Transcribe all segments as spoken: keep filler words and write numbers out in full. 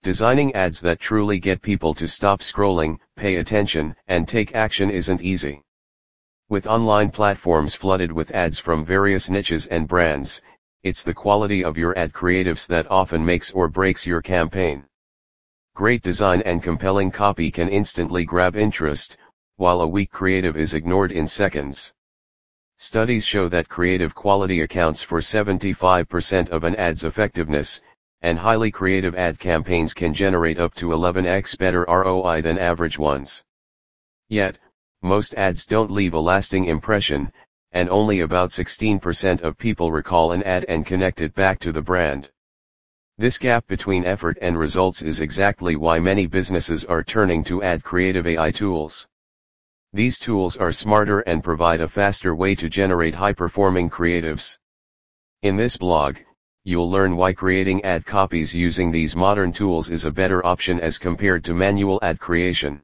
Designing ads that truly get people to stop scrolling, pay attention, and take action isn't easy. With online platforms flooded with ads from various niches and brands, it's the quality of your ad creatives that often makes or breaks your campaign. Great design and compelling copy can instantly grab interest, while a weak creative is ignored in seconds. Studies show that creative quality accounts for seventy-five percent of an ad's effectiveness, and highly creative ad campaigns can generate up to eleven x better R O I than average ones. Yet, most ads don't leave a lasting impression, and only about sixteen percent of people recall an ad and connect it back to the brand. This gap between effort and results is exactly why many businesses are turning to ad creative A I tools. These tools are smarter and provide a faster way to generate high-performing creatives. In this blog, you'll learn why creating ad copies using these modern tools is a better option as compared to manual ad creation.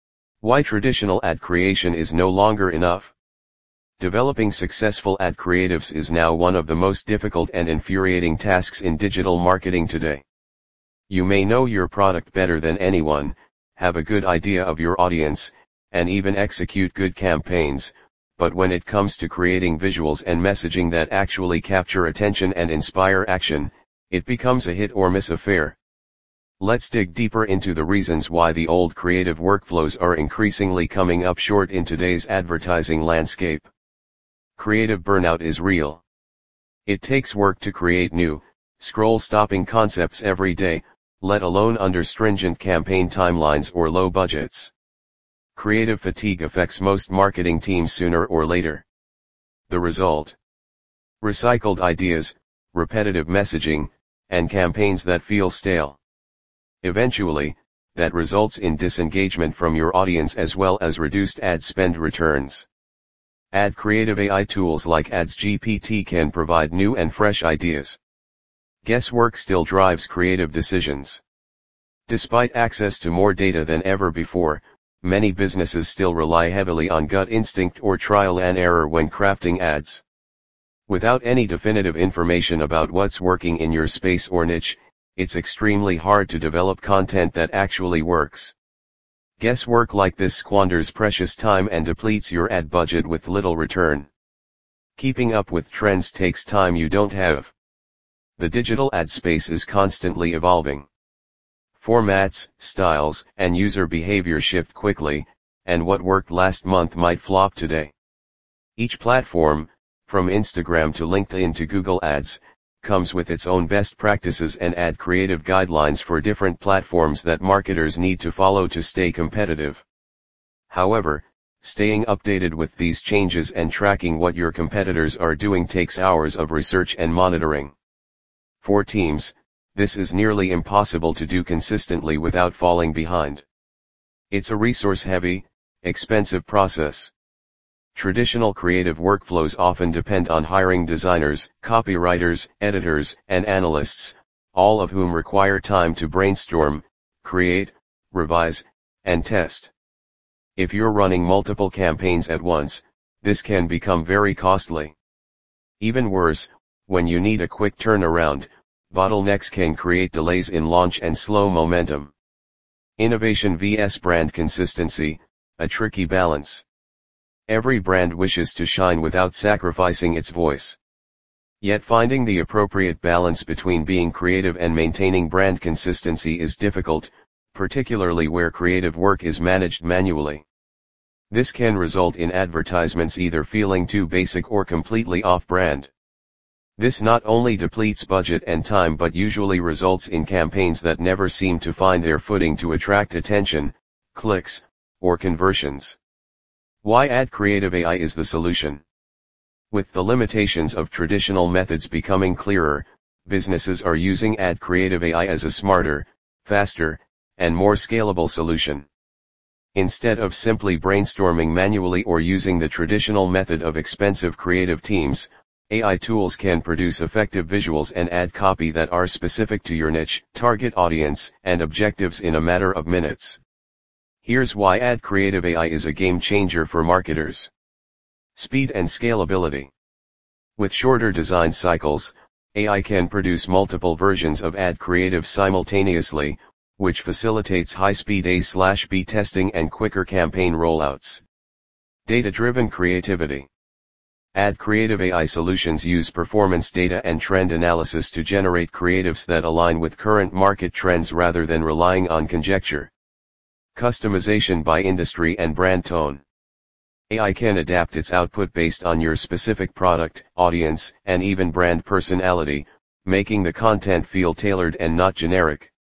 Why traditional ad creation is no longer enough. Developing successful ad creatives is now one of the most difficult and infuriating tasks in digital marketing today. You may know your product better than anyone, have a good idea of your audience, and even execute good campaigns, but when it comes to creating visuals and messaging that actually capture attention and inspire action, it becomes a hit or miss affair. Let's dig deeper into the reasons why the old creative workflows are increasingly coming up short in today's advertising landscape. Creative burnout is real. It takes work to create new, scroll-stopping concepts every day, let alone under stringent campaign timelines or low budgets. Creative fatigue affects most marketing teams sooner or later. The result? Recycled ideas, repetitive messaging, and campaigns that feel stale. Eventually, that results in disengagement from your audience as well as reduced ad spend returns. Ad creative A I tools like Ads G P T can provide new and fresh ideas. Guesswork still drives creative decisions. Despite access to more data than ever before, many businesses still rely heavily on gut instinct or trial and error when crafting ads. Without any definitive information about what's working in your space or niche, it's extremely hard to develop content that actually works. Guesswork like this squanders precious time and depletes your ad budget with little return. Keeping up with trends takes time you don't have. The digital ad space is constantly evolving. Formats, styles, and user behavior shift quickly, and what worked last month might flop today. Each platform, from Instagram to LinkedIn to Google Ads, comes with its own best practices and ad creative guidelines for different platforms that marketers need to follow to stay competitive. However, staying updated with these changes and tracking what your competitors are doing takes hours of research and monitoring. For teams, this is nearly impossible to do consistently without falling behind. It's a resource-heavy, expensive process. Traditional creative workflows often depend on hiring designers, copywriters, editors, and analysts, all of whom require time to brainstorm, create, revise, and test. If you're running multiple campaigns at once, this can become very costly. Even worse, when you need a quick turnaround, bottlenecks can create delays in launch and slow momentum. Innovation versus brand consistency, a tricky balance. Every brand wishes to shine without sacrificing its voice. Yet finding the appropriate balance between being creative and maintaining brand consistency is difficult, particularly where creative work is managed manually. This can result in advertisements either feeling too basic or completely off-brand. This not only depletes budget and time but usually results in campaigns that never seem to find their footing to attract attention, clicks, or conversions. Why ad creative A I is the solution? With the limitations of traditional methods becoming clearer, businesses are using ad creative A I as a smarter, faster, and more scalable solution. Instead of simply brainstorming manually or using the traditional method of expensive creative teams, A I tools can produce effective visuals and ad copy that are specific to your niche, target audience, and objectives in a matter of minutes. Here's why ad creative A I is a game changer for marketers. Speed and scalability. With shorter design cycles, A I can produce multiple versions of ad creative simultaneously, which facilitates high-speed A/B testing and quicker campaign rollouts. Data-driven creativity. Ad Creative A I solutions use performance data and trend analysis to generate creatives that align with current market trends rather than relying on conjecture. Customization by industry and brand tone. A I can adapt its output based on your specific product, audience, and even brand personality, making the content feel tailored and not generic.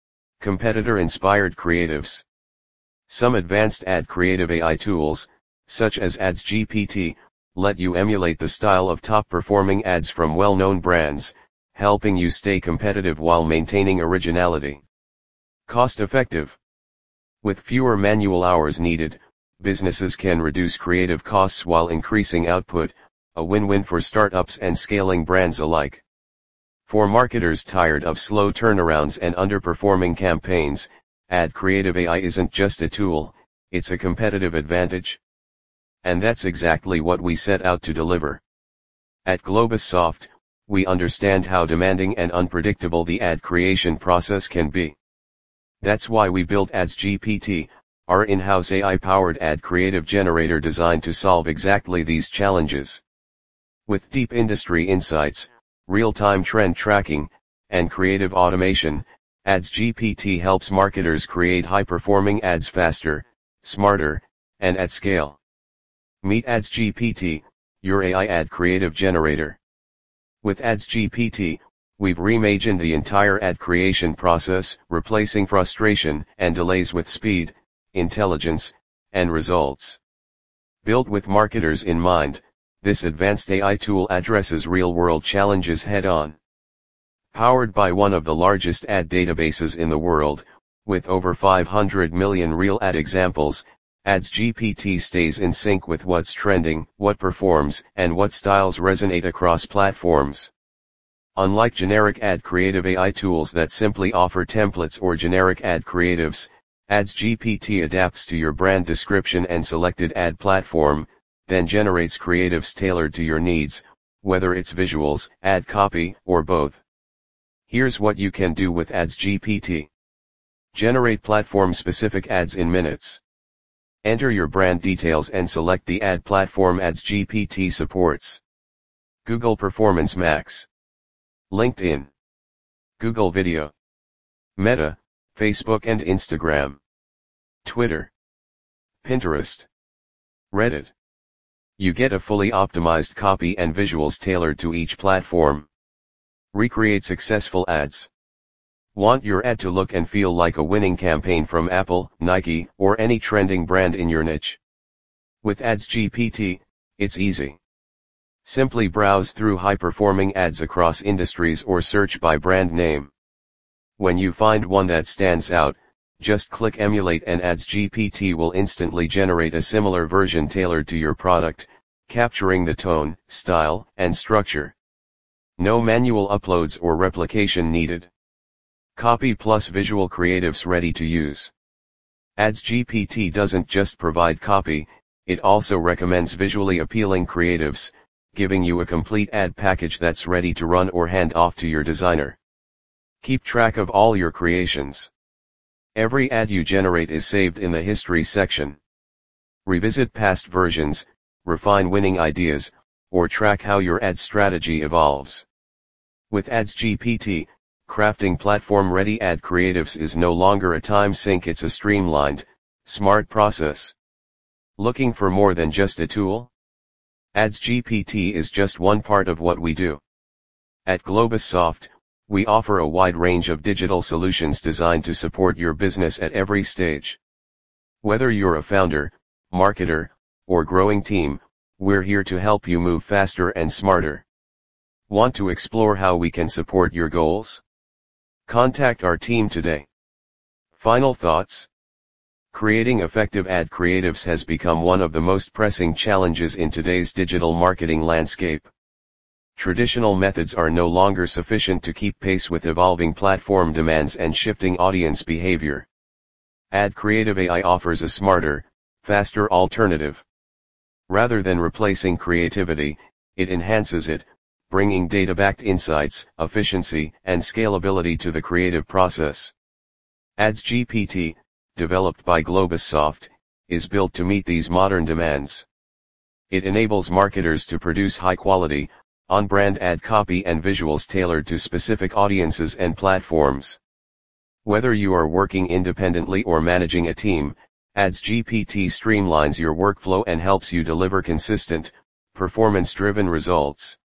Competitor-inspired creatives. Some advanced ad creative A I tools, such as Ads G P T, let you emulate the style of top-performing ads from well-known brands, helping you stay competitive while maintaining originality. Cost-effective. With fewer manual hours needed, businesses can reduce creative costs while increasing output, a win-win for startups and scaling brands alike. For marketers tired of slow turnarounds and underperforming campaigns, Ad Creative A I isn't just a tool, it's a competitive advantage. And that's exactly what we set out to deliver. At GlobusSoft, we understand how demanding and unpredictable the ad creation process can be. That's why we built Ads G P T, our in-house A I-powered ad creative generator designed to solve exactly these challenges. With deep industry insights, real-time trend tracking, and creative automation, Ads G P T helps marketers create high-performing ads faster, smarter, and at scale. Meet Ads G P T, your A I ad creative generator. With Ads G P T, we've reimagined the entire ad creation process, replacing frustration and delays with speed, intelligence, and results. Built with marketers in mind, this advanced A I tool addresses real-world challenges head-on. Powered by one of the largest ad databases in the world, with over five hundred million real ad examples, Ads G P T stays in sync with what's trending, what performs, and what styles resonate across platforms. Unlike generic ad creative A I tools that simply offer templates or generic ad creatives, Ads G P T adapts to your brand description and selected ad platform, then generates creatives tailored to your needs, whether it's visuals, ad copy, or both. Here's what you can do with Ads G P T. Generate platform-specific ads in minutes. Enter your brand details and select the ad platform Ads G P T supports. Google Performance Max. LinkedIn. Google Video. Meta, Facebook and Instagram. Twitter. Pinterest. Reddit. You get a fully optimized copy and visuals tailored to each platform. Recreate successful ads. Want your ad to look and feel like a winning campaign from Apple, Nike, or any trending brand in your niche? With Ads G P T, it's easy. Simply browse through high-performing ads across industries or search by brand name. When you find one that stands out, just click Emulate and Ads G P T will instantly generate a similar version tailored to your product, capturing the tone, style, and structure. No manual uploads or replication needed. Copy plus visual creatives ready to use. Ads G P T doesn't just provide copy, it also recommends visually appealing creatives, giving you a complete ad package that's ready to run or hand off to your designer. Keep track of all your creations. Every ad you generate is saved in the history section. Revisit past versions, refine winning ideas, or track how your ad strategy evolves. With Ads G P T, crafting platform-ready ad creatives is no longer a time sink, it's a streamlined, smart process. Looking for more than just a tool? Ads G P T is just one part of what we do. At GlobusSoft, we offer a wide range of digital solutions designed to support your business at every stage. Whether you're a founder, marketer, or growing team, we're here to help you move faster and smarter. Want to explore how we can support your goals? Contact our team today. Final thoughts? Creating effective ad creatives has become one of the most pressing challenges in today's digital marketing landscape. Traditional methods are no longer sufficient to keep pace with evolving platform demands and shifting audience behavior. Ad Creative A I offers a smarter, faster alternative. Rather than replacing creativity, it enhances it, bringing data-backed insights, efficiency, and scalability to the creative process. Ads G P T, developed by Globussoft, is built to meet these modern demands. It enables marketers to produce high-quality, on-brand ad copy and visuals tailored to specific audiences and platforms. Whether you are working independently or managing a team, Ads G P T streamlines your workflow and helps you deliver consistent, performance-driven results.